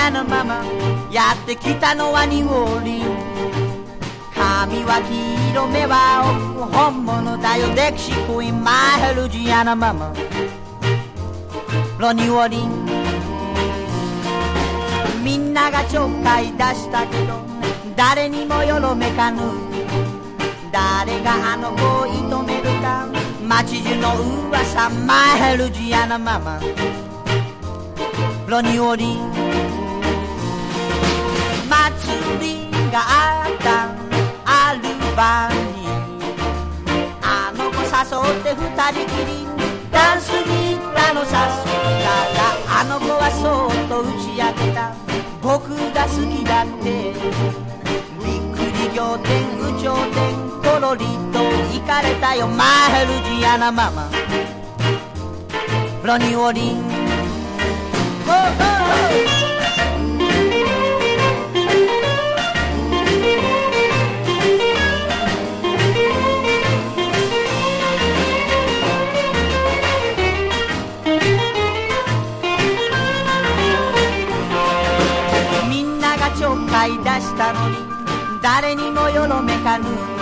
アのママやってきたのはニューオーリン。髪は黄色目は青、本物だよデキシークイーンマイルジアのママロニューオーリン。みんながちょっかい出したけど誰にもよろめかぬ。誰があの子を射止めるか街中の噂マイヘルジアのママロニューオーリン。祭りがあったアルバにあの子誘って二人きりダンスに行ったのさ。そしたらあの子はそっと打ち明けた。僕が好きだってびっくり仰天有頂天コロリと行かれたよマイヘルジアなママロニューオーリン。みんながちょっかい出したのに誰にもよろめかぬ。